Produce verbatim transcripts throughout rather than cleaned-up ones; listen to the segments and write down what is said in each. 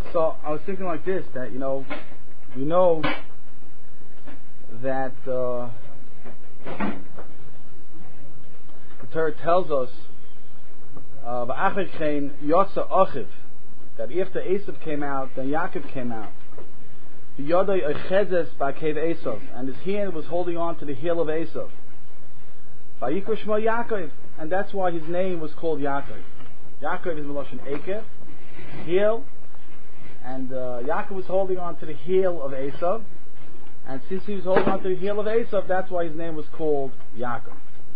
So I was thinking like this, that, you know, we know that uh, the Torah tells us uh, Yotza Achiv, that after Esav came out, then Yaakov came out. The Yodai Echezes Ba'kev Esav, and his hand was holding on to the heel of Esav. Vayikra Shmo Yaakov, and that's why his name was called Yaakov. Yaakov is Meloshin Ekev, heel, and uh, Yaakov was holding on to the heel of Esav, and since he was holding on to the heel of Esav, that's why his name was called Yaakov.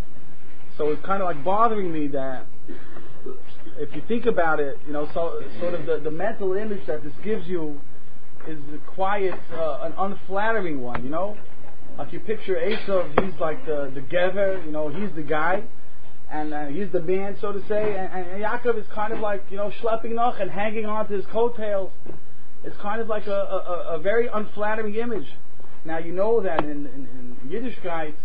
So it's kind of like bothering me that if you think about it, you know, so sort of the, the mental image that this gives you is quite uh, an unflattering one, you know. Like you picture Esav, he's like the the gever, you know, he's the guy, and uh, he's the man, so to say, and, and Yaakov is kind of like, you know, schlepping noch and hanging on to his coattails. It's kind of like a, a, a very unflattering image. Now you know that in, in, in Yiddishkeit,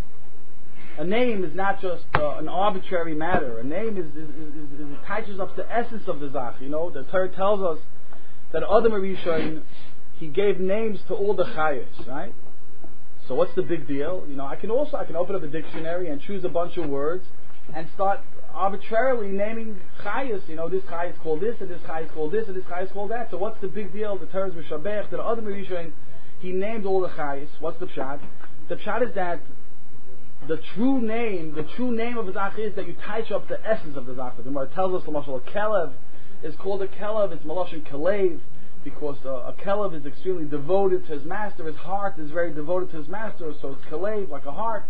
a name is not just uh, an arbitrary matter. A name is, is, is, is, is touches up the essence of the Zach. You know, the Torah tells us that Adam HaRishon, he gave names to all the Chayos, right? So what's the big deal? You know, I can also I can open up a dictionary and choose a bunch of words and start arbitrarily naming Chayos. You know, this Chay is called this, and this Chay is called this, and this Chay is called that. So what's the big deal? The Torah is Mishabech, that Adam HaRishon, he named all the Chayos. What's the pshat? The pshat is that the true name, the true name of the Zach is that you touch up the essence of the Zach. The Gemara tells us, L'mashal, a Kelev is called a Kelev, it's Maloshin Kalev, because uh, a Kelev is extremely devoted to his master. His heart is very devoted to his master, so it's Kalev, like a heart.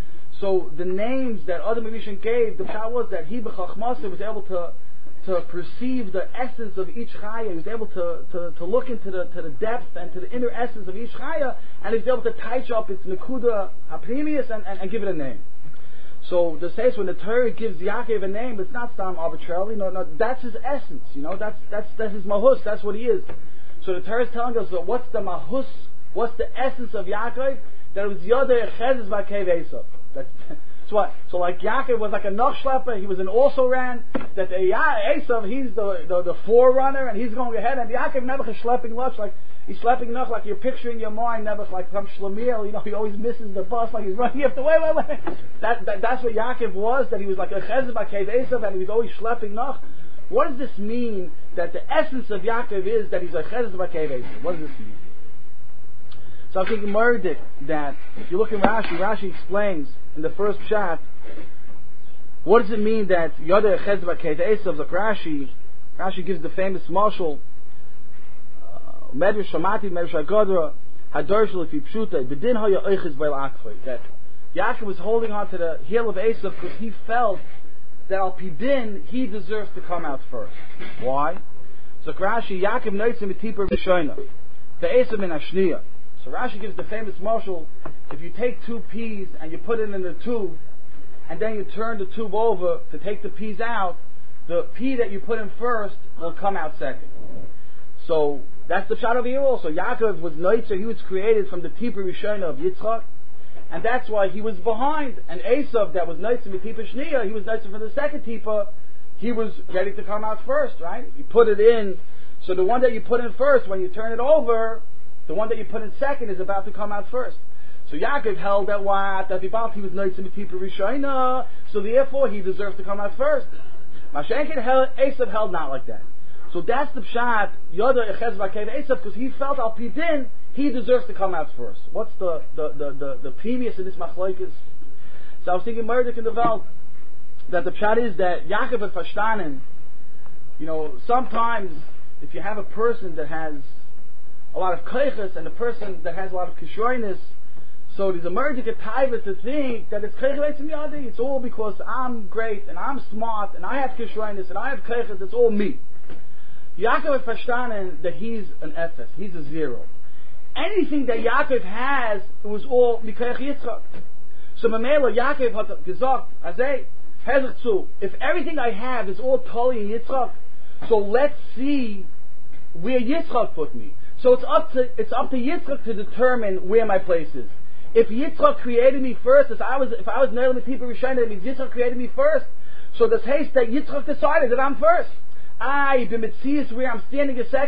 So the names that Adam HaRishon gave, the pshat was that he b'chachmasa was able to to perceive the essence of each chaya. He was able to, to, to look into the to the depth and to the inner essence of each chaya, and he was able to touch up its nekuda haprimius and, and, and give it a name. So the says when the Torah gives Yaakov a name, it's not some arbitrarily. No, no, that's his essence. You know, that's that's that's his mahus. That's what he is. So the Torah is telling us that what's the mahus, what's the essence of Yaakov? That it was Yodei Echezes Ba'kev Esav. That's so what. So like Yaakov was like a nachschlepper. He was an also ran. That the Esav, he's the, the the forerunner, and he's going ahead. And Yaakov never is schlepping luch like he's schlepping noch like you're picturing your mind. Never like from Shlemiel. You know, he always misses the bus like he's running. You have to wait, wait, wait. That, that that's what Yaakov was. That he was like a Echezes Ba'kev Esav, and he was always schlepping noch. What does this mean? That the essence of Yaakov is that he's a Echezes Ba'kev Esav. What does this mean? So I'm thinking Murdik that if you look in Rashi, Rashi explains in the first pshat, what does it mean that Yodei Echezes Ba'kev Esav, like Rashi, Rashi gives the famous marshal, Medrash Shamati, Medrash Agadra, Hadar Shel Fi Pshuta, B'din Haya Eiches B'el Akfei, that Yaakov was holding on to the heel of Esav because he felt that Al Pidin, he deserves to come out first. Why? So Rashi, Yaakov Noitzim Etiper B'Shoina, the Esav in Ashniya. So Rashi gives the famous marshal, if you take two peas and you put it in the tube, and then you turn the tube over to take the peas out, the pea that you put in first will come out second. So that's the pshat over here also. Yaakov was Noitzer, he was created from the Tipur Rishona of Yitzchak, and that's why he was behind. And Esav, that was Noitzer with Tipur Shniya, he was Noitzer for the second Tipur, he was ready to come out first, right? You put it in, so the one that you put in first, when you turn it over, the one that you put in second is about to come out first. So Yaakov held that what? That he was Noitzer with Tipur Rishona, so therefore he deserves to come out first. Mashenkin held, Esav held not like that. So that's the pshat, Yodei Echezes Ba'kev Esav, because he felt al pidin, he deserves to come out first. What's the the the the, the previous in this machlokes? So I was thinking Murdik in the Welt, that the pshat is that Yaakov had verstanden, you know, sometimes if you have a person that has a lot of keiches and a person that has a lot of kishoyness, so there's a Murdik taiva to think that it's keiches in yadi, it's all because I'm great and I'm smart and I have kishoyness and I have keiches, it's all me. Yaakov had verstanden that he's an efes, he's a zero. Anything that Yaakov has, it was all Mikoach Yitzchak. So Mamela, Yaakov had gesagt, Azay, Hezach zu, if everything I have is all Toli and Yitzchak, so let's see where Yitzchak put me. So it's up to it's up to Yitzchak to determine where my place is. If Yitzchak created me first, if I was if I was Neil the people Rishon, that means Yitzchak created me first. So this haste that Yitzchak decided that I'm first. I b'mitzias where I'm standing a second.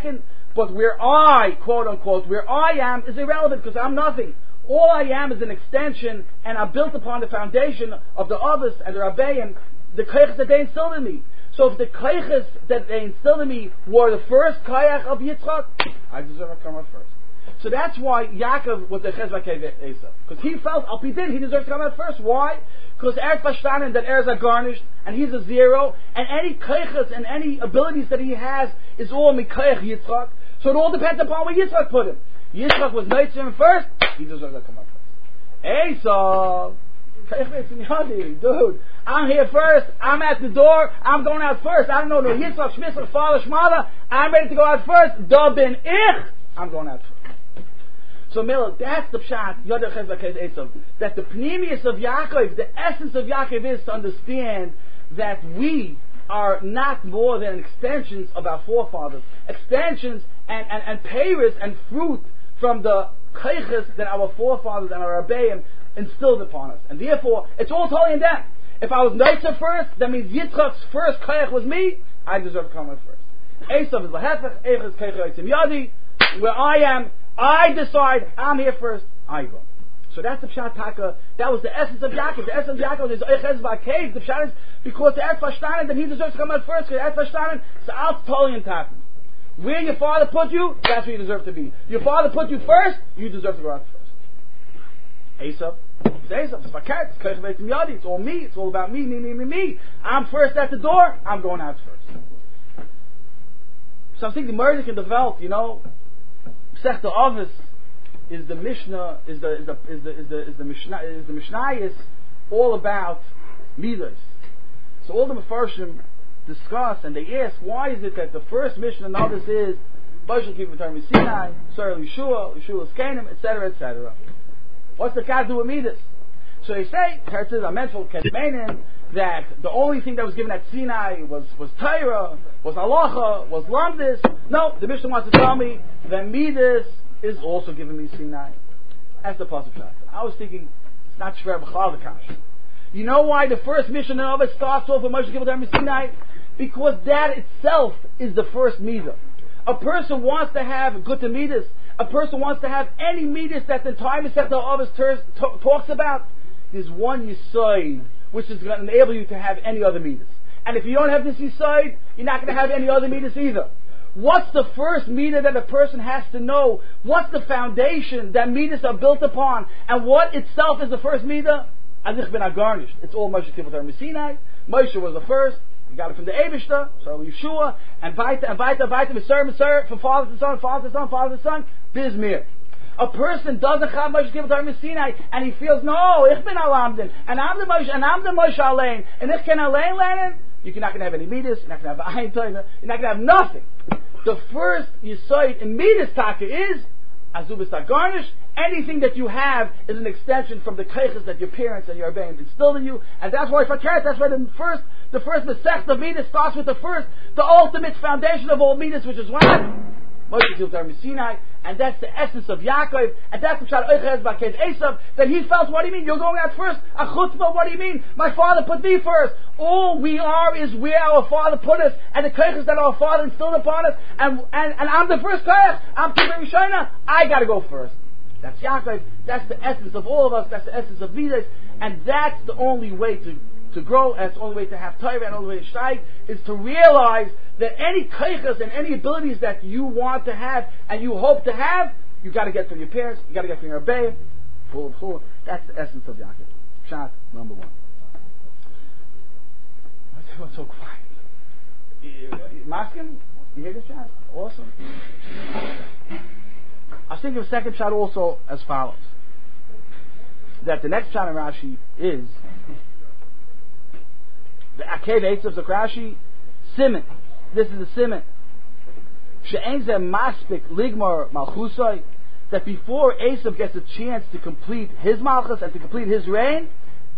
But where I, quote unquote, where I am is irrelevant because I'm nothing. All I am is an extension, and I'm built upon the foundation of the Avos and the Rabbeim, the koyches that they instilled in me. So if the koyches that they instilled in me were the first koyach of Yitzchak, I deserve to come out first. So that's why Yaakov was the Ches Vakev Esav. Because he felt, Al Pi Din, he deserves to come out first. Why? Because Eretz Vashtanen, that heirs are garnished, and he's a zero, and any koyches and any abilities that he has is all Mikoyach Yitzchak. So it all depends upon where Yitzchak put him. Yitzchak was Neitzim first, he deserves to come out first. Esav, dude, I'm here first, I'm at the door, I'm going out first. I don't know, no Yitzchak, Shmitzchak, Father, Shmada, I'm ready to go out first. Da bin ich, I'm going out first. So Miller, that's the pshat, Yodach Ches Vakev Esav, that the pneumius of Yaakov, the essence of Yaakov is to understand that we are not more than extensions of our forefathers, extensions and, and, and peiros and fruit from the koyches that our forefathers and our Rabbeim instilled upon us. And therefore, it's all totally in them. If I was Neitzer first, that means Yitzchak's first koyach was me, I deserve to come out first. Esav is lahefech, Eich is koyach yotzim yadi, where I am, I decide, I'm here first, I go. So that's the Pshat Taka. That was the essence of Yaakov. The essence of Yaakov is Eiches Vakev. The Pshat is because the Eretz Vashtanen, that he deserves to come out first. Because the Eretz Vashtanen, it's out totally in Taka. Where your father put you, that's where you deserve to be. Your father put you first, you deserve to go out first. Esav. It's Esav. It's Vaket. It's Koyach Veitzim Yadi. It's all me. It's all about me, me, me, me, me. I'm first at the door, I'm going out first. So I'm thinking the murder can develop, you know, Sech the Avos, is the Mishnah, is the is the is the is the is the Mishnah is the Mishnayos all about midas. So all the Mefarshim discuss and they ask, why is it that the first Mishnah in Avos is Boshel Kiv V'Tarmi Sinai, Sar Yeshua, Yeshua's Canaan, et cetera, et cetera. What's the got to do with midas? So they say, Teretzis Amenful Kedmenin, that the only thing that was given at Sinai was was Torah, was Halacha, was Lamdis. No, the Mishnah wants to tell me that midas is also giving me Sinai. That's the pasuk shot. I was thinking, it's not Shver B'chal V'kash. You know why the first mission of it starts off with Moshe Kibbutz Sinai? Because that itself is the first midah. A person wants to have good midas. A person wants to have any midas that the time is that the Avos talks about. There's one Yisod which is going to enable you to have any other midas. And if you don't have this Yisod, you're not going to have any other midas either. What's the first midah that a person has to know? What's the foundation that midas are built upon? And what itself is the first midah? Azich ben Agarnish. It's all Moshe Kibbutz Sinai. Moshe was the first. He got it from the Eibishter, so Yeshua, and Vaita, and Vaita, Vaita, Miser, Miser, from father to son, father to son, father to son, Bizmir. A person doesn't have Moshe Kibbutz Sinai, and he feels, no, ich bin Alamdin, and I'm the Moshe, and I'm the Moshe Alein, and ich can Alein lernen. You're not going to have any midas, you're not going to have Ayin Toimer, you're not going to have nothing. The first Yisod in midas taka is Azubis Garnish. Anything that you have is an extension from the koyches that your parents and your Rebbeim instilled in you, and that's why Fakert, that's why the first, the first Masech of midas starts with the first, the ultimate foundation of all midas, which is what? Moshe Kibbutz Sinai, and that's the essence of Yaakov, and that's the Pshat Eiches Vakev Esav, that he felt, what do you mean? You're going out first? A chutzpah, what do you mean? My father put me first. All we are is where our father put us, and the koyches that our father instilled upon us, and, and, and I'm the first koyach, I'm Kibbutz Rishona, I gotta go first. That's Yaakov, that's the essence of all of us, that's the essence of midas, and that's the only way to to grow, and it's the only way to have Torah, and the only way to steig, is to realize that any koyches and any abilities that you want to have, and you hope to have, you got to get from your parents, you got to get from your Rebbeim, full, full. That's the essence of Yaakov. Shot number one. What's everyone so quiet? Maskim? You hear this shot? Awesome. I was thinking of a second shot also as follows. That the next shot in Rashi is the Akev Eitzav of Rashi, Simen. This is a Simen. She'en zeh maspik ligmar malchusai. That before Esav gets a chance to complete his malchus and to complete his reign,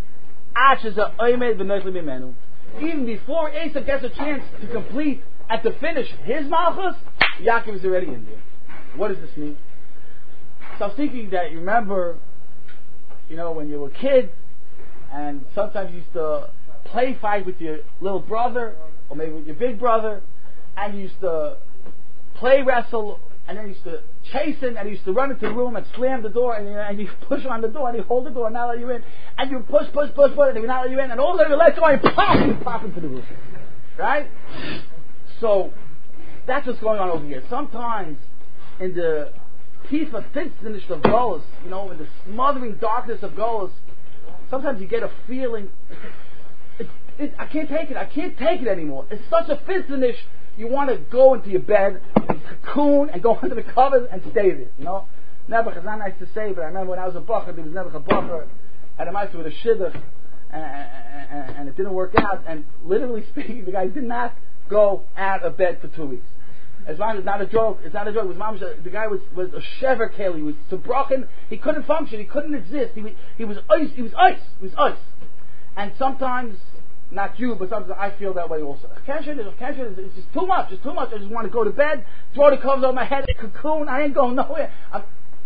even before Esav gets a chance to complete and to finish his malchus, Yaakov is already in there. What does this mean? So I was thinking that, you remember, you know, when you were a kid, and sometimes you used to play fight with your little brother, or maybe with your big brother, and you used to play wrestle, and then he used to chase him, and he used to run into the room and slam the door, and, and you push on the door, and you hold the door and not let you in, and you push, push, push, push, and he would not let you in, and all of a sudden you let go, and pop, you pop into the room. Right? So, that's what's going on over here. Sometimes, in the teeth of finsternis of Golos, you know, in the smothering darkness of Golos, sometimes you get a feeling, it, it, I can't take it, I can't take it anymore. It's such a finsternis, you want to go into your bed, and cocoon, and go under the covers, and stay there, you know. Nebuch, it's not nice to say, but I remember when I was a bacher, there was Nebuch a bacher, and a master with a shidduch, and, and, and it didn't work out, and literally speaking, the guy did not go out of bed for two weeks. It's not a joke. It's not a joke. It was mamash, the guy was was a shever keli. He was broken. He couldn't function. He couldn't exist. He was he was ice. He was ice. He was ice. And sometimes, not you, but sometimes I feel that way also. Keshet is keshet is it's just too much. It's too much. I just want to go to bed, throw the covers over my head, cocoon. I ain't going nowhere. I'm,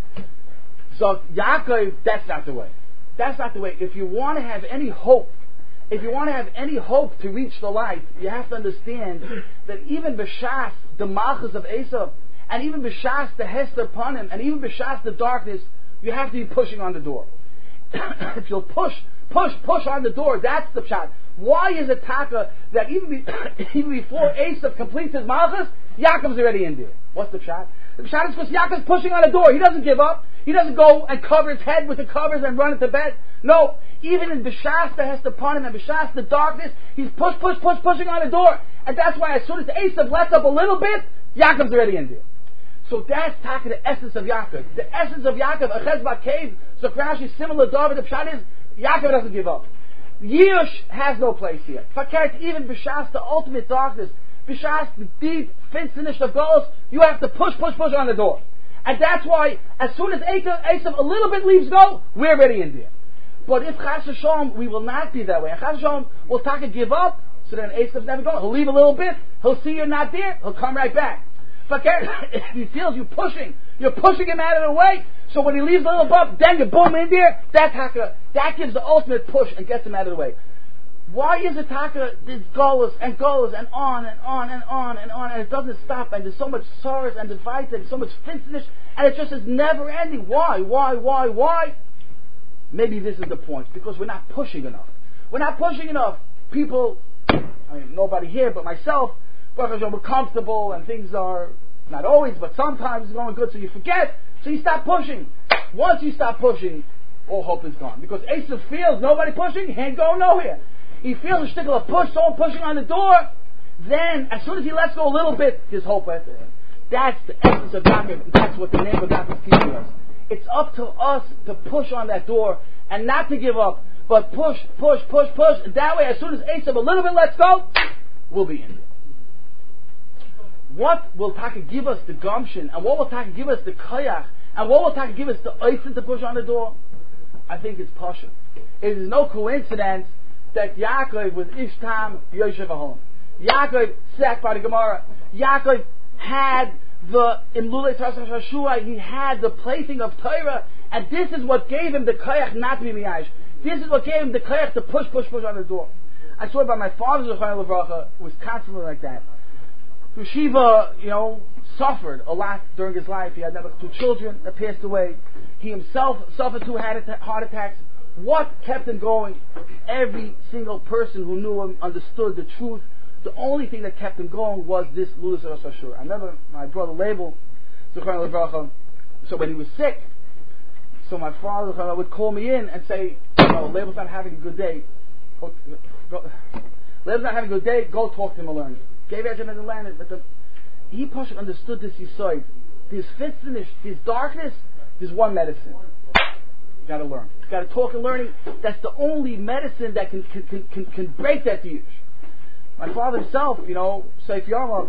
so Yaakov, that's not the way. That's not the way. If you want to have any hope. If you want to have any hope to reach the light, you have to understand that even b'shas the malchus of Esav, and even b'shas the hester upon him, and even b'shas the darkness, you have to be pushing on the door. If you'll push, push, push on the door, that's the pshat. Why is it taka that even, be, even before Esav completes his malchus, Yaakov's already in there? What's the pshat? The pshat is because Yaakov's pushing on the door. He doesn't give up. He doesn't go and cover his head with the covers and run into bed. No. Even in B'shas the hester upon him and B'shas the darkness, he's push, push, push, pushing on the door. And that's why as soon as Esav lets up a little bit, Yaakov's already in there. So that's talking the essence of Yaakov. The essence of Yaakov, Achez Ba'Kev, so Rashi similar to David, the pshat is, Yaakov doesn't give up. Yish has no place here. Fakert, even B'shas the ultimate darkness, B'shas the deep finsternis of Golos, you have to push, push, push on the door. And that's why, as soon as Esav a little bit leaves go, we're already in there. But if Chas Hashem, we will not be that way. And Chas Hashem will taka give up, so then Esav's never going. He'll leave a little bit, he'll see you're not there, he'll come right back. But if he feels you pushing, you're pushing him out of the way, so when he leaves a little bump, then you boom in there, that taka, that gives the ultimate push and gets him out of the way. Why is it taka, this goes and goes and on and on and on and on, and it doesn't stop, and there's so much sorrows and divides and so much finsternis, and it just is never ending. Why, why, why, why? Maybe this is the point, because we're not pushing enough. We're not pushing enough. People, I mean, nobody here but myself, we're comfortable and things are, not always, but sometimes going good, so you forget, so you stop pushing. Once you stop pushing, all hope is gone. Because Esav feels nobody pushing, he ain't going nowhere. He feels a shtickle of push, someone pushing on the door, then, as soon as he lets go a little bit, there's hope after him. That's the essence of Yaakov, and that's what the name of Yaakov is teaching us. It's up to us to push on that door and not to give up, but push, push, push, push. And that way, as soon as Esav a little bit lets go, we'll be in there. What will Taka give us the gumption, and what will Taka give us the koyach, and what will Taka give us the oisin to push on the door? I think it's pasha. It is no coincidence that Yaakov was Ishtam Yoshev Ahom. Yaakov sat by the Gemara. Yaakov had the Imlulei Tarsash Hashua, he had the placing of Torah, and this is what gave him the koyach not to be miyash. This is what gave him the koyach to push, push, push on the door. I saw it by my father, Zechariah Levracha, was constantly like that. Yeshiva, you know, suffered a lot during his life. He had never two children that passed away. He himself suffered two heart attacks. What kept him going? Every single person who knew him understood the truth. The only thing that kept him going was this Lulas Rosh Hashur. I remember my brother Label, Zechariah Levracha, so when he was sick, so my father would call me in and say, you know, Label's not having a good day. Go, go, Label's not having a good day, go talk to him and learn. Gave it to him and learn it. But the, he partially understood this Yisoid. There's finsternis, there's darkness, there's one medicine. You gotta learn. You gotta talk and learning. That's the only medicine that can can, can, can break that diush. My father himself, you know, Seif Yama,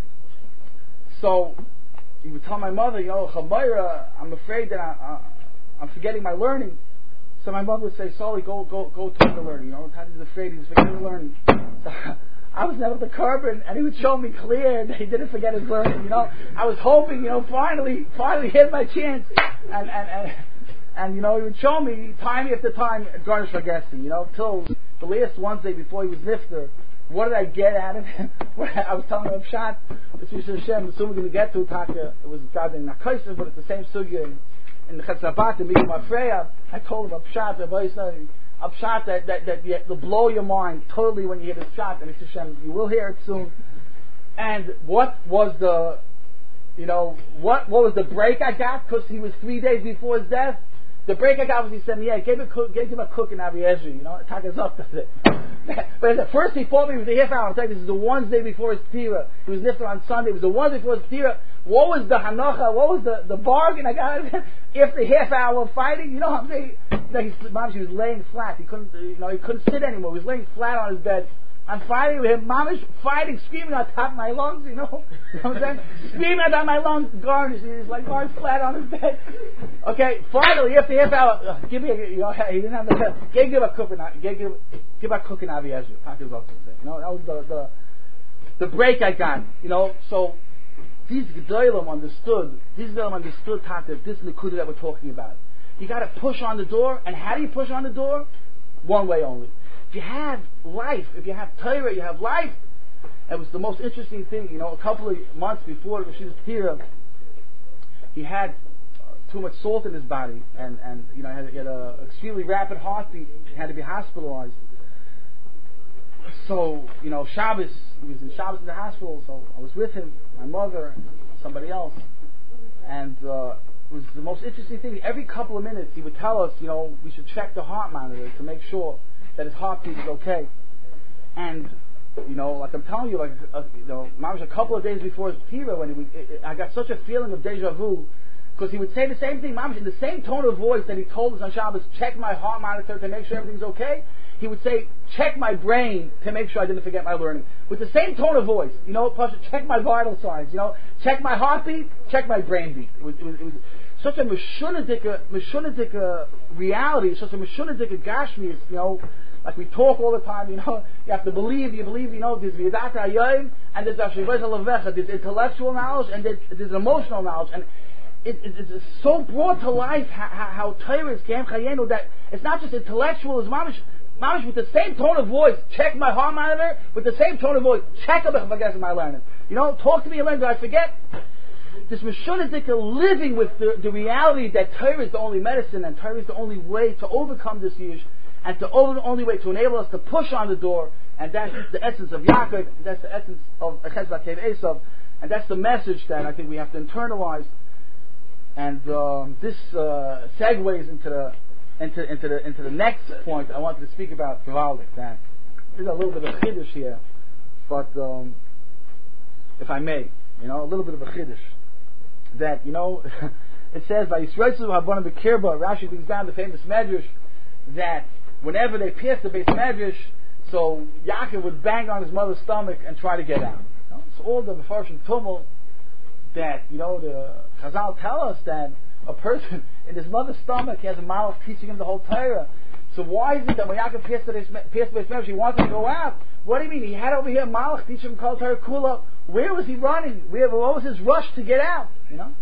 so he would tell my mother, you know, Chamayra, I'm afraid that I, I, I'm forgetting my learning. So my mother would say, Sully, go go go talk to learning. You know, Tati's afraid he's forgetting learning. So I was never the carbon, and he would show me clear that he didn't forget his learning. You know, I was hoping, you know, finally, finally hit my chance, and and and, and you know, he would show me time after time, garnish Fagessi, you know, till the last Wednesday before he was nifter. what did I get out of it? I was telling him Pshat, this is Hashem, the soon we're going to get to Taka, it was goddamn Nakaisa, but it's the same sugya in, in the Chetzabat, the Migdal Mafreya. I told him a Pshat, a Pshat that, that, that, that will blow your mind totally when you hear this Pshat, and it's Hashem, you will hear it soon. And what was the, you know, what what was the break I got? Because he was three days before his death. The break I got was he said, yeah, gave him a cook, gave him a cook in Aviezu, you know, Taka's up to it. But at first he fought me with the half hour. I'm telling you, this is the one day before his tira. He was nifter on Sunday. It was the one day before his tira. What was the hanacha? What was the, the bargain I got after half hour of fighting? You know what I'm saying? Like his mom, she was laying flat. He couldn't, you know, he couldn't sit anymore. He was laying flat on his bed. I'm fighting with him, mamish fighting, screaming on top of my lungs, you know, you know what I'm saying? Screaming on top of my lungs, garnish, he's like going flat on his bed. Okay, finally, after half hour, uh, give me a, you know, he didn't have the bed. Gave give a cooking, gave give, give a cooking Aviezu. You know, that was the, the, the break I got, you know, so these Gedolim understood, these Gedolim understood, Taka, this Nikuda that we're talking about. You gotta push on the door, and how do you push on the door? One way only. If you have life, if you have Torah, you have life. It was the most interesting thing, you know, a couple of months before Rashida's Tira, he had uh, too much salt in his body, and, and you know, he had, he had a extremely rapid heartbeat, he had to be hospitalized. So, you know, Shabbos, he was in Shabbos in the hospital, so I was with him, my mother, somebody else, and uh, it was the most interesting thing. Every couple of minutes, he would tell us, you know, we should check the heart monitor to make sure that his heartbeat is okay. And, you know, like I'm telling you, like, uh, you know, a couple of days before his tira, when he would, it, it, I got such a feeling of deja vu, because he would say the same thing, Mamish, in the same tone of voice that he told us on Shabbos, check my heart monitor to make sure everything's okay. He would say, check my brain to make sure I didn't forget my learning. With the same tone of voice, you know, plus check my vital signs, you know, check my heartbeat, check my brain beat. It was, it was, it was such a meshunadika, meshunadika reality, such a meshunadika gashmi, you know, like we talk all the time, you know, you have to believe, you believe, you know, there's V'yadata Hayoim, and there's Ashrivaisa Levecha, there's intellectual knowledge, and there's, there's emotional knowledge, and it, it, it's so brought to life how, how Torah is Kem Chayenu, that it's not just intellectual, it's mamish, mamish with the same tone of voice, check my heart monitor, with the same tone of voice, check up if I guess my learning. You know, talk to me and learn, did I forget? This Meshunadika living with the, the reality that Torah is the only medicine, and Torah is the only way to overcome this yish, and to over the only way to enable us to push on the door, and that's the essence of Yaakov, that's the essence of Ches Vakev Esav, and that's the message that I think we have to internalize. And um, this uh, segues into the into into the into the next point I wanted to speak about, Givaldik. That there's a little bit of chiddush here, but um, if I may, you know, a little bit of a chiddush. That, you know, it says by Yisrael Habana Bekirba, Rashi brings down the famous medrash that whenever they pierced the base medrash, so Yaakov would bang on his mother's stomach and try to get out. You know? So all the Mefarshim Tumul that, you know, the Chazal tell us that a person in his mother's stomach, he has a malach teaching him the whole Torah. So why is it that when Yaakov pierced the base medrash, he wanted to go out? What do you mean? He had over here a malach teaching him called Torah Kula. Where was he running? Where, what was his rush to get out? You know?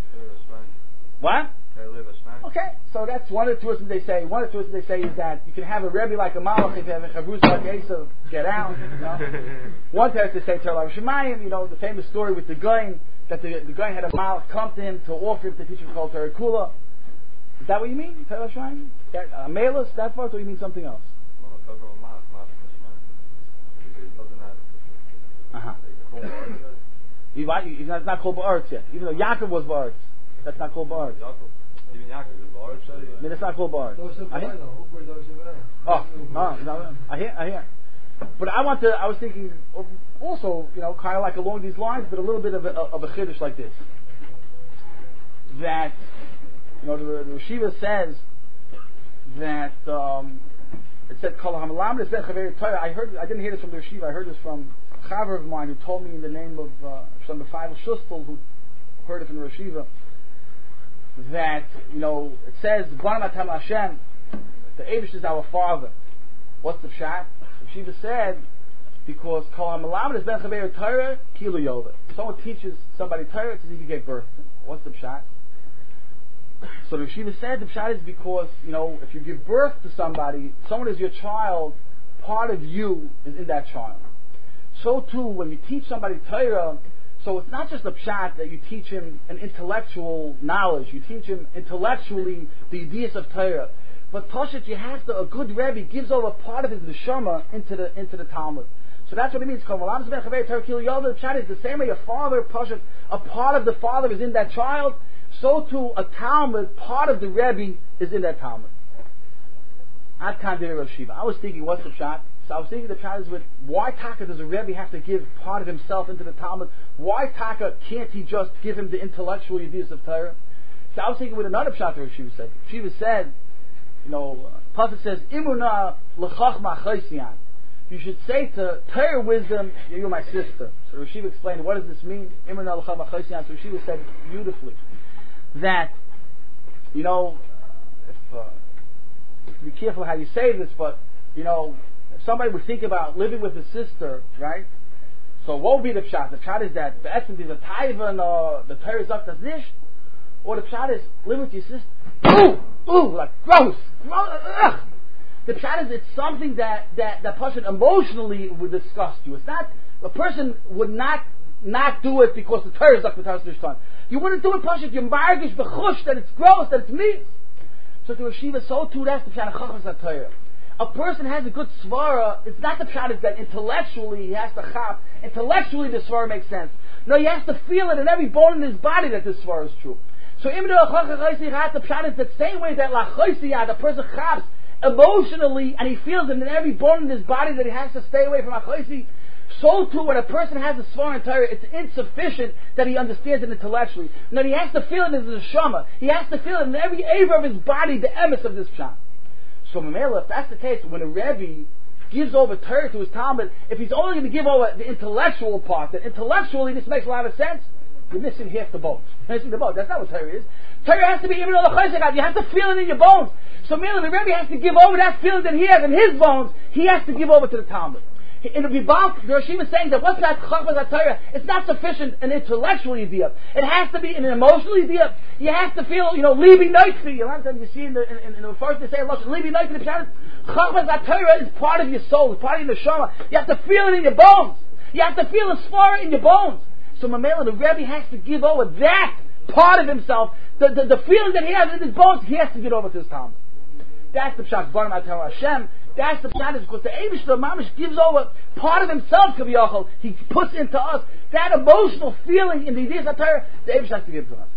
What? Okay, so that's one of the twists they say. One of the twists they say is that you can have a Rebbe like a Malach, if you have a Chavrus like Esav, get out. You know? One test they say Torah Shemayim, you know, the famous story with the Goyin, that the, the Goyin had a Malach come to him to offer him to teach him called Torah Kula. Is that what you mean, Torah Shemayim? A Malus, that part, or you mean something else? Uh huh. It's not called Ba'aretz yet, even though Yaakov was Ba'aretz. That's not called Ba'aretz. Even Yaakov is Ba'aretz. I mean, it's not called Ba'aretz. I hear. Oh, oh, I hear, I hear. But I want to. I was thinking of also, you know, kind of like along these lines, but a little bit of a, of a chiddush like this. That, you know, the, the Shiva says that um, it said Kol HaMelamed Es Ben Chavei Torah. I heard. I didn't hear this from the Shiva. I heard this from a chaver of mine who told me in the name of uh, Shem B'Fayil Shustel, who heard it from the Rashiva, that, you know, it says Baruch Atam Hashem, the Eibush is our Father. What's the pshat? The Rashiva said because Kol HaMelamed Es Ben Chavei Torah Kilu Yoda. Someone teaches somebody Torah, it's as if you gave birth. What's the pshat? So the Rashiva said the pshat is because, you know, if you give birth to somebody, someone is your child, part of you is in that child. so too when you teach somebody Torah, so it's not just a pshat that you teach him an intellectual knowledge, you teach him intellectually the ideas of Torah. But Pashut, you have to, a good Rebbe gives over part of his neshama into the into the Talmud. So that's what it means. The pshat is the same way a father, Pashut, a part of the father is in that child, so too a Talmud, part of the Rebbe is in that Talmud. I was thinking, what's the pshat? So I was thinking the pshat is with, why Taka does a Rebbe have to give part of himself into the Talmud? Why Taka can't he just give him the intellectual ideas of Torah? So I was thinking with another pshat that Shiva said. Shiva said, you know, Pasuk says, Imuna l'chachma chaysiyan. You should say to Torah wisdom, you're my sister. So Rashiva explained, what does this mean? Imuna l'chachma chaysiyan. So Rashiva said beautifully that, you know, if, uh, be careful how you say this, but, you know, if somebody would think about living with a sister, right? So what would be the pshat? The pshat is that the essence is a taiva or the Torah zok das nish, or the pshat is living with your sister. Ooh, ooh, like gross. Ugh. The pshat is it's something that that that person emotionally would disgust you. It's not a person would not not do it because the Torah zok the Torah nish. You wouldn't do it, pashut. You're margish b'chush that it's gross, that it's meat. So to Rashiva, so too that's the pshat of chachmas Torah. A person has a good svara. It's not the pshat is that intellectually he has to chap. Intellectually the svara makes sense. No, he has to feel it in every bone in his body that this svara is true. So the pshat is the same way that the person chaps emotionally and he feels it in every bone in his body that he has to stay away from achoisi. So too, when a person has a svara in Torah, it's insufficient that he understands it intellectually. No, he has to feel it in his neshama. He has to feel it in every aver of his body, the emes of this pshat. So Mamela, if that's the case, when a Rebbe gives over Torah to his Talmud, if he's only going to give over the intellectual part, that intellectually this makes a lot of sense, you're missing half the boat. You're missing the boat. That's not what Torah is. Torah has to be even though the chayzik, you have to feel it in your bones. So Mamela, the Rebbe has to give over that feeling that he has in his bones, he has to give over to the Talmud. In the Bibal, the Rashim is saying that what's that chachmas Torah? It's not sufficient an intellectual idea. It has to be an emotional idea. You have to feel, you know, libi noitzi. A lot of times you see in the in, in the first they say a lot libi noitzi. The pshat chachmas Torah is part of your soul, it's part of your neshama. You have to feel it in your bones. You have to feel the svara in your bones. So Mamela, the Rebbe has to give over that part of himself, the the, the feeling that he has in his bones. He has to give over to his Talmud. That's the pshat. Baruch Atah Hashem. That's the pshat, is because the Eibush, the Mamish, gives over part of himself, Kaviyachol. He puts into us that emotional feeling in the ideas of Torah, the Eibush has to give to us.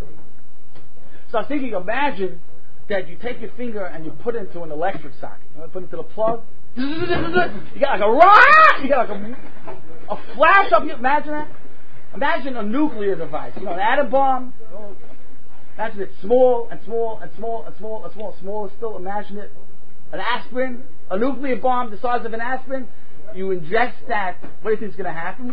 So I'm thinking, imagine that you take your finger and you put it into an electric socket. You know, put it into the plug. You got like a rock! You got like a, a flash up here. Imagine that. Imagine a nuclear device. You know, an atom bomb. Imagine it small and small and small and small and small and small. Still, imagine it. An aspirin, a nuclear bomb the size of an aspirin, you ingest that, what do you think is going to happen?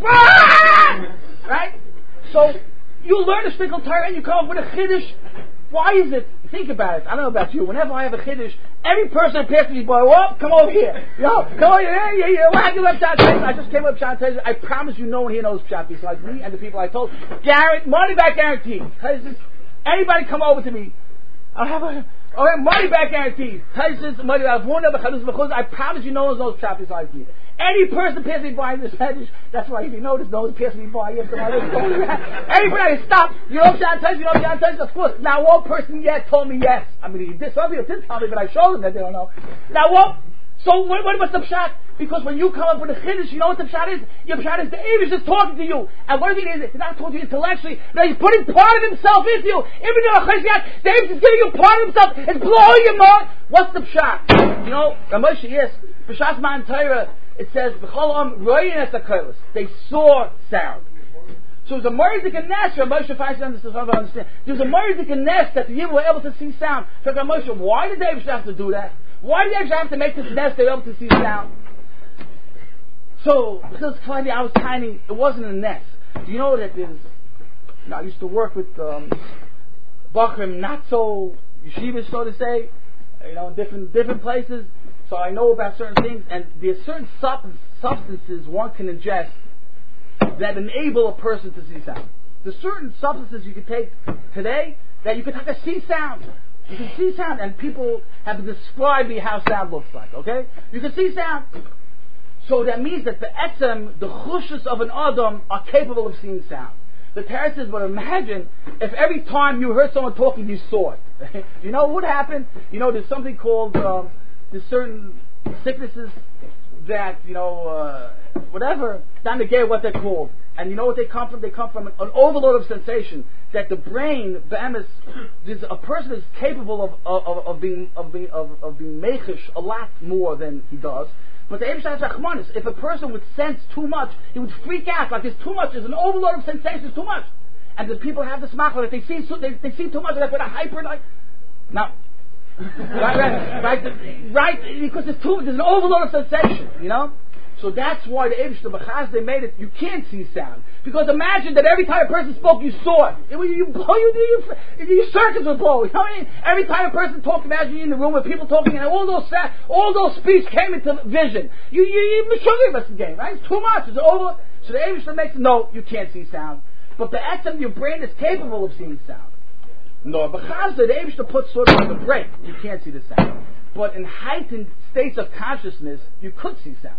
Right? So, you learn a sprinkle Torah and you come up with a chiddush. Why is it? Think about it. I don't know about you. Whenever I have a chiddush, every person passes me by, whoa, come over here. Yo, come over here. Yeah, yeah, yeah. Why have you left Pshat? I just came up with Pshat. I promise you no one here knows Pshat besides me and the people I told. Garrett, money back guarantee. Anybody come over to me. I'll have a... Okay, money back guarantee. I promise you no one knows Pshat besides me. Any person passing me by in this message, that's why if you notice, no one's passing me by. Everybody stop. You know Pshat, you know Pshat, of course. Now one person yet told me yes. I mean, he did, some people didn't tell me, but I showed them that they don't know. Now what? So what, what was the Pshat? Because when you come up with a chiddush, you know what the Pshat is? Your Pshat is the Eibush is talking to you. And what do you mean? He's not talking to you intellectually. No, he's putting part of himself into you. Even though the Eibush is giving you part of himself. It's blowing your mind. What's the Pshat? You know, Ramosha, yes. Pshat Man Torah, it says, they saw sound. So there's a Murzik and Ness, Ramosha finds understand. There's a Murzik and Ness that the Yidden were able to see sound. So Ramosha, why did the Eibush have to do that? Why did they actually have to make this nest they were able to see sound? So, because finally I was tiny, it wasn't a nest. Do you know that there's, you know, I used to work with um, Bachrim, not so yeshivas, so to say, you know, in different, different places. So I know about certain things, and there's certain sub- substances one can ingest that enable a person to see sound. There's certain substances you can take today that you can take to see sound. You can see sound, and people have described me how sound looks like, okay? You can see sound. So that means that the etzem, the chushus of an adam, are capable of seeing sound. The Torah says, but imagine if every time you heard someone talking, you saw it. You know what would happen? You know, there's something called, um, there's certain sicknesses that, you know, uh, whatever, not negate what they're called. And you know what they come from? They come from an, an overload of sensation. That the brain, be'emes, there's a person is capable of of, of being of being of, of being mechish a lot more than he does. But the Eibush has rachmanis. If a person would sense too much, he would freak out. Like there's too much. There's an overload of sensations. Too much. And the people have this machla that they see so, they, they see too much. Like with a hyper like now. right, right, right, right, because there's too there's an overload of sensation. You know. So that's why the Eibush, the Bechaz, they made it, you can't see sound. Because imagine that every time a person spoke, you saw it. It you blow, you, you, your circuits would blow. You know what I mean? Every time a person talked, imagine you in the room with people talking, and all those sound, all those speech came into vision. You, you, you, sugar that's the game, right? It's too much, it's over. So the Eibush makes it, no, you can't see sound. But the etzem, your brain is capable of seeing sound. No, Bechaz, the Eibush puts sort of like a break. You can't see the sound. But in heightened states of consciousness, you could see sound.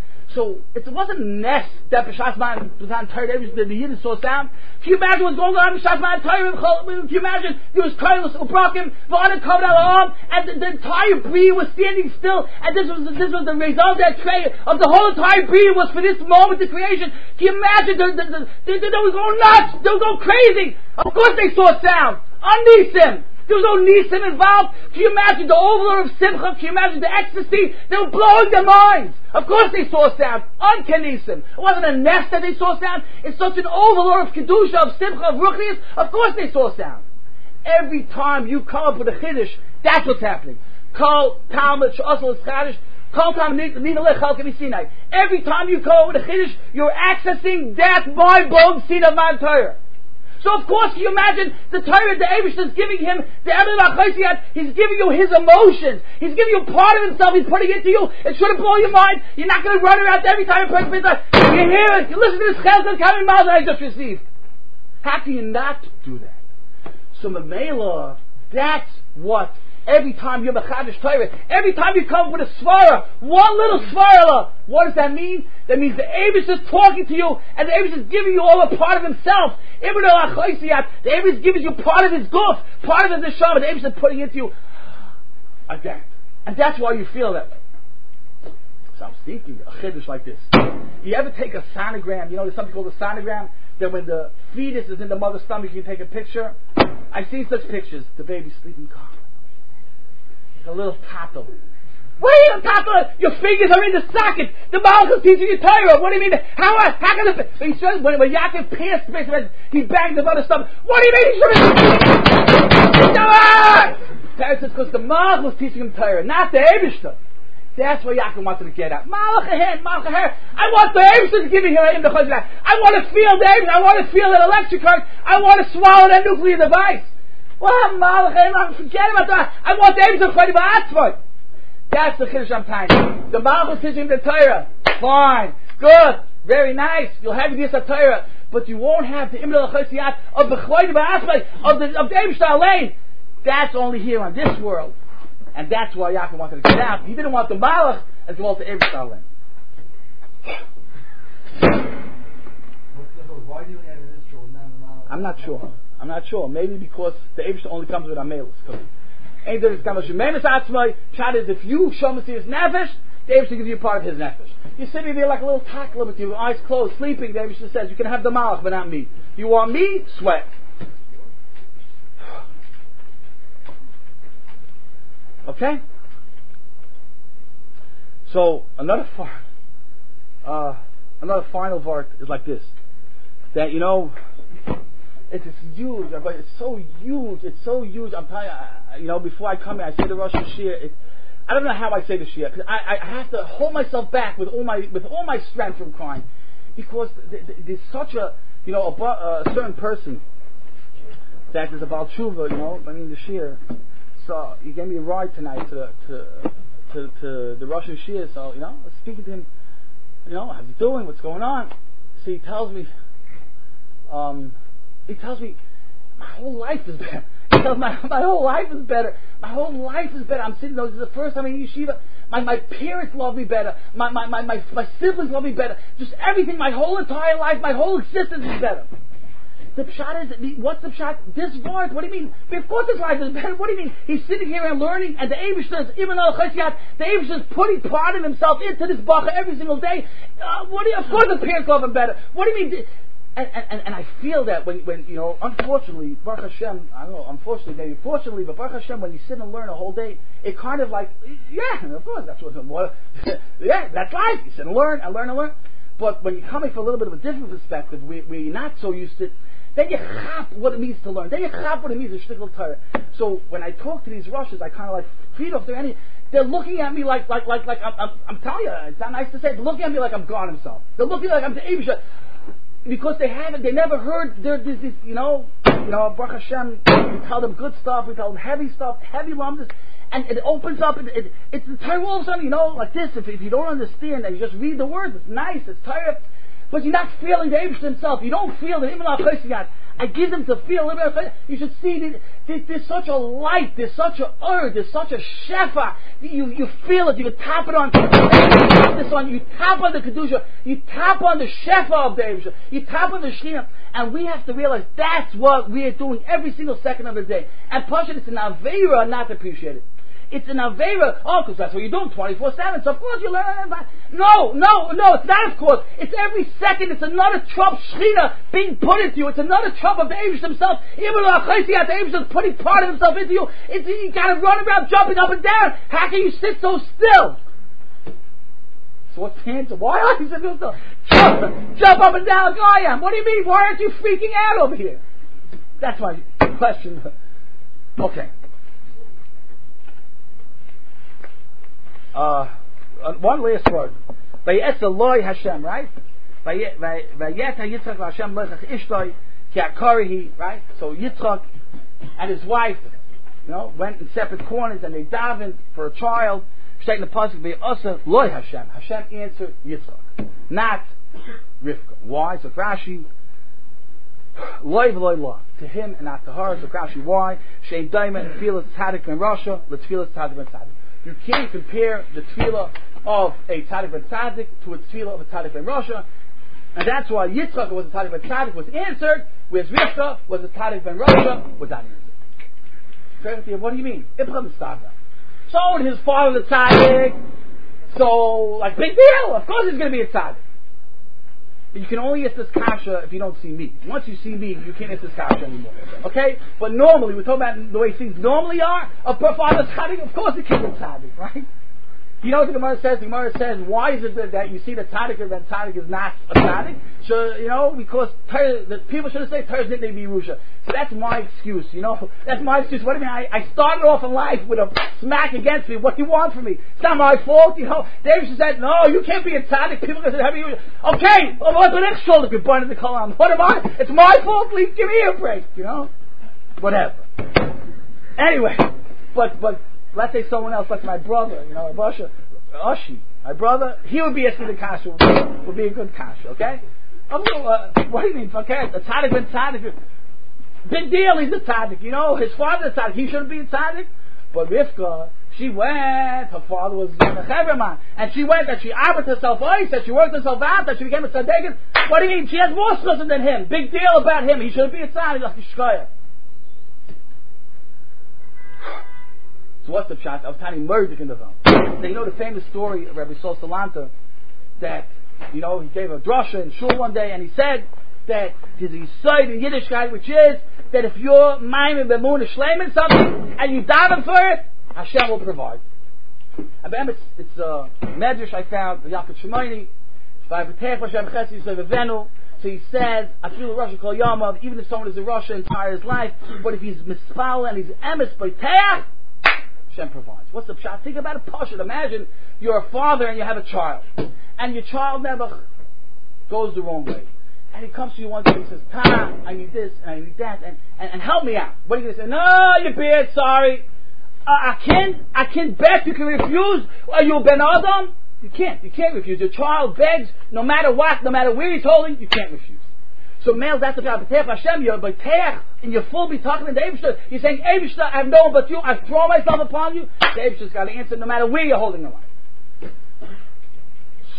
So it wasn't Ness that B'Shas Man was on Torah that the Yidden saw sound. Can you imagine what's going on in B'Shas Man Torah? Can you imagine there was Koilus Ubrakim, V'Anan Kavod Al Ha'am, and the, the entire Bria was standing still, and this was this was the result that tray of the whole entire Bria was for this moment of creation. Can you imagine? The, the, the, the, the, they were going nuts. They were going crazy. Of course they saw sound. Anisim. There was no nisim involved. Can you imagine the overload of simcha? Can you imagine the ecstasy? They were blowing their minds. Of course they saw sound. Unkanisim. It wasn't a nest that they saw sound. It's such an overload of kedusha, of simcha, of ruchnius. Of course they saw sound. Every time you come up with a chiddush, that's what's happening. Kol Talmud Sh'asol Chadish. Kol Talmud Nida Lechal K'Mi Sinai. Every time you come up with a chiddush, you're accessing that mind-blowing scene of Mount Torah. So of course, can you imagine the Torah, the Eibush is giving him, the Emin HaChaisiyat, he's giving you his emotions. He's giving you part of himself, he's putting it into you. It shouldn't blow your mind. You're not going to run around every time a person says, you hear it, you listen to this chesed, how many miles I just received. How can you not do that? So Mamela, that's what, every time you're Mechadish Torah, every time you come with a svara, one little svara, what does that mean? That means the Eibush is talking to you, and the Eibush is giving you all a part of himself. The Eibush is giving you part of his goof, part of his neshama. The Eibush is putting into you again, and that's why you feel that way. So I'm speaking a chiddush like this. You ever take a sonogram? You know, there's something called a sonogram. That when the fetus is in the mother's stomach, you take a picture. I've seen such pictures. The baby sleeping calm, like a little tato. What are you tato? Your fingers are in the socket. The Malach is teaching you Torah. What do you mean? How? How can the? He says when, when Yaakov passed the base, he banged his mother's stomach. What do you mean? He says because the Malach was teaching him Torah, not the Eibush. That's what Yaakov wanted to get at. Malach ahead, Malach ahead. I want the Eibush giving him in the Chazal. I want to feel the Eibush. I want to feel that electric current. I want to swallow that nuclear device. Well, Malach ahead. Forget about that. I want the Eibush to fight about Atzvot. That's the Chiddush I'm telling you. The Malach was teaching the Torah. Fine, good, very nice. You'll have this Torah, but you won't have the Imrel Chosiyat of the Chayim Ba'atzvot of the of the Eibush Alein. That's only here on this world. And that's why Yaakov wanted to get out. He didn't want the Malach as well as the Eibush Alein. Why do you have an Israel and not the Malach? I'm not sure. I'm not sure. Maybe because the Eibush only comes with Amelus. Ain't there is Kamash Shememes Atzmai? Shad is if you show me his nefesh, the Eibush gives you part of his nefesh. You're sitting there like a little takla with your eyes closed, sleeping. The Eibush says, "You can have the Malach, but not me. You want me? Sweat." Okay. So another far, uh, another final part is like this: that you know. It's, it's huge, but it's so huge. It's so huge. I'm telling you, you know, before I come here, I say the Rosh Hashanah. It, I don't know how I say the Shia because I, I have to hold myself back with all my with all my strength from crying, because th- th- there's such a you know a, a certain person that is about tshuva. You know, I mean the Shia. So he gave me a ride tonight to to to, to the Rosh Hashanah. So you know, I was speaking to him. You know, how's he doing? What's going on? So he tells me. Um, He tells me, my whole life is better. He tells me, my, my whole life is better. My whole life is better. I'm sitting there, this is the first time in yeshiva. My, my parents love me better. My, my, my, my, my siblings love me better. Just everything, my whole entire life, my whole existence is better. The pshat is, what's the pshat? This verse, what do you mean? Of course his life is better. What do you mean? He's sitting here and learning, and the Eibishter is, even though the Eibishter is putting part of himself into this bacha every single day. Uh, what do you, of course his parents love him better. What do you mean? And, and, and I feel that when, when, you know, unfortunately, Baruch Hashem, I don't know, unfortunately, maybe fortunately, but Baruch Hashem, when you sit and learn a whole day, it kind of like, yeah, of course, that's what, what yeah, that's life. You sit and learn, and learn and learn. But when you're coming from a little bit of a different perspective, where, where you're not so used to it, then you chap what it means to learn. Then you chap what it means to shtickle Torah. So when I talk to these Rushes, I kind of like feed off their energy. They're looking at me like, like, like, like I'm, I'm, I'm telling you, it's not nice to say. They're looking at me like I'm God Himself. They're looking like I'm the Eibishter. Because they haven't, they never heard, there, this, this, you know, you know, Baruch Hashem, we tell them good stuff, we tell them heavy stuff, heavy lumps, and it opens up, it, it, it's the Torah all of a sudden, you know, like this, if, if you don't understand and you just read the words, it's nice, it's Torah, but you're not feeling the Eibishter himself, you don't feel it, even though I give them to feel, you should see, there's, there's such a light, there's such a ur, there's such a shefa, you, you feel it, you can tap it on, this on, you tap on the kedusha, you tap on the shefa of the Eibishter, you tap on the shechina, and we have to realize that's what we are doing every single second of the day. And Pasha, it's an aveira not to appreciate it. It's an aveira, oh, because that's what you're doing twenty-four seven, so of course you learn about. No, no, no, it's not of course. It's every second, it's another trump shechina being put into you. It's another trump of the Eibishter himself. Even though the Eibishter is putting part of himself into you, it's, you gotta run around jumping up and down. How can you sit so still? So what's the answer? Why are you sitting still? Jump, jump up and down like I am. What do you mean? Why aren't you freaking out over here? That's my question. Okay. Uh, one last word. Vayetz Eloi Hashem, right? Vayetz Yitzchak Hashem lechach ishtoi ki akarihi, right? So Yitzchak and his wife, you know, went in separate corners and they davened for a child. State in the pasuk, Vayetz Eloi Hashem. Hashem answered Yitzchak, not Rivka. Why? So Rashi, Loi v'loi la, to him and not to her. So Rashi, why? Shein Daimon Tfilas Tzadik ben Rasha, L'Tfilas Tzadik ben Tzadik. You can't compare the tefillah of a Tzadik ben Tzadik to a tefillah of a Tzadik ben Rasha, and that's why Yitzchak was a Tzadik ben Tzadik was answered, whereas Rivka was a Tzadik ben Rasha was not answered. What do you mean? Ibrahim Stavra. So his father was a Tzadik, so like big deal. Of course he's going to be a Tzadik. But you can only ask this kasha if you don't see me. Once you see me, you can't ask this kasha anymore. Okay? But normally, we're talking about the way things normally are. A father's tzaddik, of course, the kid is tzaddik, right? You know what the Gemara says? The Gemara says, why is it that, that you see the tzaddik and that tzaddik is not a tzaddik? So, you know, because ter, the people shouldn't say Teres Nitnei B'Yerusha. So that's my excuse, you know? That's my excuse. What do you mean? I, I started off in life with a smack against me. What do you want from me? It's not my fault, you know? David said, no, you can't be a tzaddik. People are going to say, okay, well, what's the next shoulder if you're the kolam? What am I? It's my fault, please give me a break, you know? Whatever. Anyway, but, but, let's say someone else, like my brother, you know, Russia, Ushi, my brother, he would be asking the kasha, would, would be a good kasha, okay? I'm little, uh, what do you mean, okay, a tzaddik ben tzaddik, big deal, he's a tzaddik, you know, his father's a tzaddik, he shouldn't be a tzaddik, but Rivka, she went, her father was a Chevraman, and she went, and she abbot herself out, that she worked herself out, that she became a tzaddik. What do you mean, she has more chusn than him, big deal about him, he shouldn't be a tzaddik, like Shkoya. So what's the pshat? I was telling Murdik in the film. So you know the famous story of Rabbi Sol Salanta that, you know, he gave a drasha in shul one day and he said that there's a side in Yiddishkeit which is that if you're miming b'emunah shleimin something and you daven for it, Hashem will provide. And it's, it's a medrash I found, the Yaakov Shemaini, so he says, I feel a Russia called Yamav, even if someone is a Russia entire his life, but if he's mispal and he's emes b'teach, Hashem provides. What's the pshat? Think about a pashut. Imagine you're a father and you have a child, and your child never goes the wrong way, and he comes to you one day and says, "Ta, I need this and I need that, and, and, and help me out." What are you going to say? No, you're bad. Sorry, uh, I can't. I can't bet you can refuse. Are you Ben Adam? You can't. You can't refuse. Your child begs, no matter what, no matter where he's holding, you can't refuse. So male, that's about B'teach Hashem. You're B'teach in your full talking in the Eibishter. You're saying, Eibishter, I have no one but you. I throw myself upon you. The Eibishter's got to answer no matter where you're holding the line.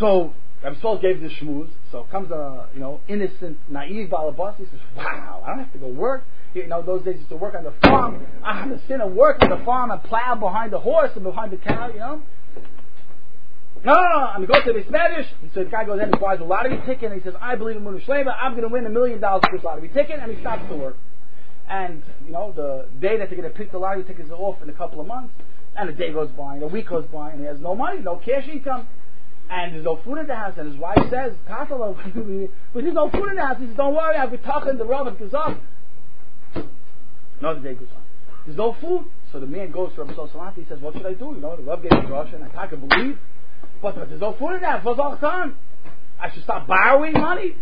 So Rabbi Yisrael gave the shmooze. So comes a you know innocent, naive balabas. He says, "Wow, I don't have to go work. You know, those days I used to work on the farm. I have to sit and work on the farm and plow behind the horse and behind the cow. You know." No, no, no, I'm going to go to the Spanish. So the guy goes in and buys a lottery ticket and he says, "I believe in Munu Shlema. I'm going to win a million dollars for this lottery ticket," and he stops to work. And you know, the day that they're going to pick the lottery tickets are off in a couple of months, and a day goes by, and a week goes by, and he has no money, no cash income. And there's no food in the house, and his wife says, "Katala, but there's no food in the house." He says, "Don't worry, I'll be talking the Rav goes up." Another day goes on. There's no food, so the man goes to Rabbi Salanti. He says, "What should I do? You know, the Rav gave me Russia, and I can't believe, but, but there's no food in the house. What's all the time? I should stop borrowing money."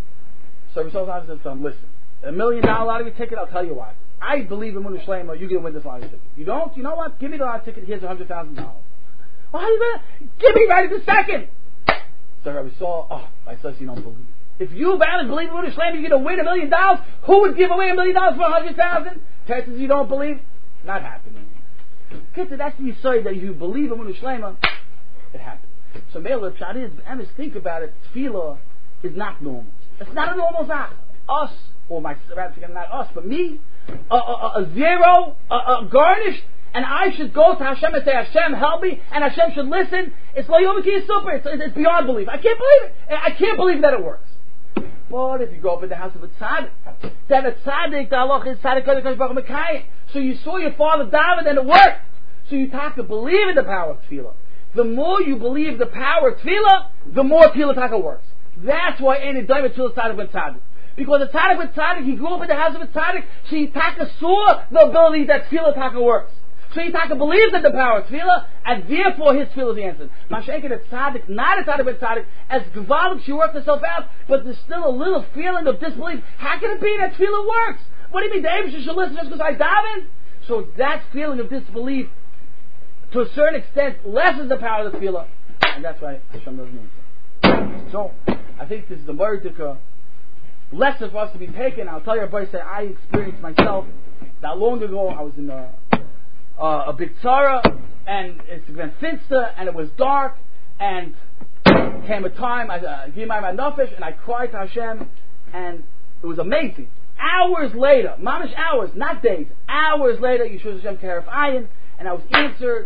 So Rabbi Salanti says to him, "Listen, a million dollar lottery ticket. I'll tell you why. I believe in Munu Shlema. You're going to win this lottery ticket. You don't? You know what? Give me the lottery ticket. Here's a hundred thousand dollars." "Well, how are you gonna give me right at the second?" So Rabbi saw, "Oh, I says you don't believe. If you valid believe in Munu Shlema, you're going to win a million dollars. Who would give away a million dollars for a hundred thousand? Tell says you don't believe. Not happening. Kids, that's the Yisrael that you believe in Munu Shlema. It happened. So Mele Pshat is, Emes, think about it. Tefillah is not normal. It's not a normal zach. Us, or my, not us, but me, a, a, a zero, a, a garnished. And I should go to Hashem and say, "Hashem, help me," and Hashem should listen. It's like Yom super. It's, it's beyond belief. I can't believe it. I can't believe that it works. But if you grow up in the house of a tzaddik, then a tzaddik, the halach is tzaddik kodesh baruch mekayim. So you saw your father David and it worked. So you have to believe in the power of tefillah. The more you believe the power of tefillah, the more tefillah taka works. That's why ain't done with tefillah tzaddik ben tzaddik. Because a tzaddik ben tzaddik, he grew up in the house of a tzaddik, so he taka saw the ability that tefillah taka works. So Yitaka believes in the power of tefillah, and therefore his tefillah is answered. Mashenka, a tzaddik, not a tzaddik but tzaddik, as Gvalim, she works herself out, but there's still a little feeling of disbelief. How can it be that tefillah works? What do you mean, the Abishah should listen just because I daven? So that feeling of disbelief, to a certain extent, lessens the power of the tefillah, and that's why Hashem doesn't answer. So, I think this is the Mordecai lesson for us to be taken. I'll tell you, everybody, say, I experienced myself, not long ago, I was in a Uh, a big tzara, and it's been finster, and it was dark, and came a time I uh, gave my nafesh, and I cried to Hashem, and it was amazing. Hours later, mamish hours, not days, hours later, Yeshua Hashem Keref Ayin, and I was answered.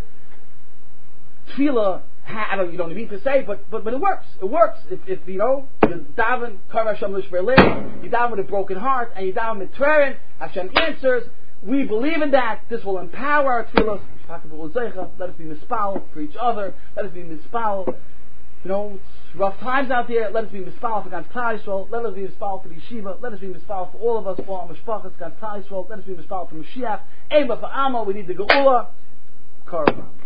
Tefillah, I don't, you don't need to say, but but but it works. It works. If if you know, you daven Kar Hashem Lishverlin, you daven with a broken heart, and you daven with Treren, Hashem answers. We believe in that. This will empower our tefillah. Let us be mispal for each other. Let us be mispal. You know, it's rough times out there. Let us be mispal for God's Klal Yisrael. Let us be mispal for the yeshiva. Let us be mispal for all of us, for our mishpachas, God's Klal Yisrael. Let us be mispal for Mashiach. Ema for Amo. We need the Geula. Karma.